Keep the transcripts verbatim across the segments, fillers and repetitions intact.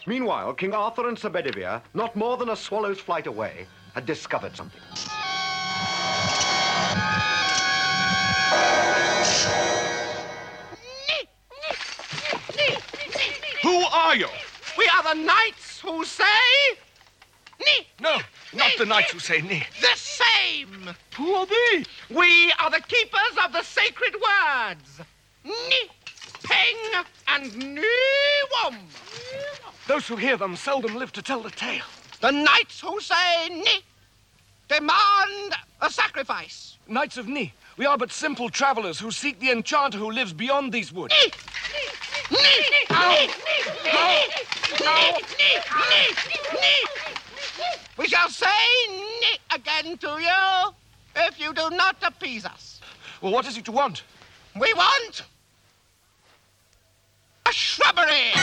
Meanwhile, King Arthur and Sir Bedivere, not more than a swallow's flight away, had discovered something. Who are you? We are the knights who say... Ni. No, not Ni. the knights who say ni. The same. Who are they? We are the keepers of the sacred words. Ni, peng, and ni-wom. Those who hear them seldom live to tell the tale. The knights who say ni demand a sacrifice. Knights of Ni, we are but simple travelers who seek the enchanter who lives beyond these woods. Ni, ni, ni, Ow. ni, Ow. ni, ni, ni, ni. We shall say ni again to you if you do not appease us. Well, what is it you want? We want a shrubbery.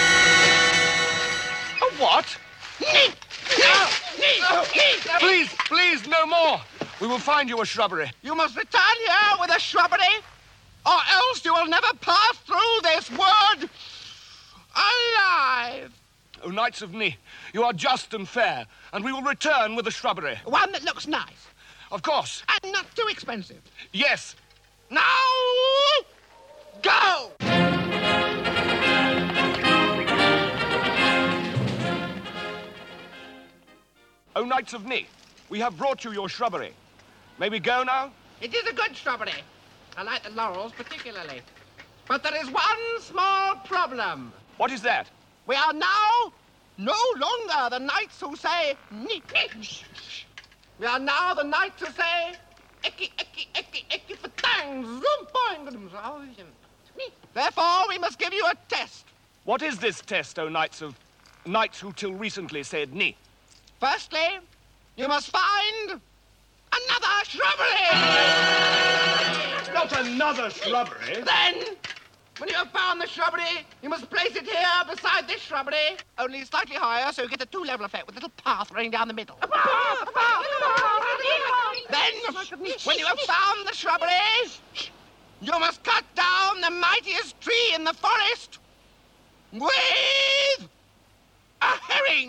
A what? Ni, ni, ni, ni. Please, please, no more. We will find you a shrubbery. You must return here with a shrubbery, or else you will never pass through this wood alive. O Knights of Ni, you are just and fair, and we will return with a shrubbery. One that looks nice Of course. and not too expensive. Yes. Now, go! O Knights of Ni, we have brought you your shrubbery. May we go now? It is a good shrubbery. I like the laurels particularly. But there is one small problem. What is that? We are now no longer the knights who say ni. We are now the knights who say eki, eki, eki, eki, fatang, zoom, boing, therefore, we must give you a test. What is this test, O Knights of... Knights who till recently said Ni? Firstly, you must find another shrubbery. Not another shrubbery. Then, when you have found the shrubbery, you must place it here beside this shrubbery, only slightly higher so you get a two-level effect with a little path running down the middle. A path, a path, a path. Then, when you have found the shrubbery, you must cut down the mightiest tree in the forest with a herring.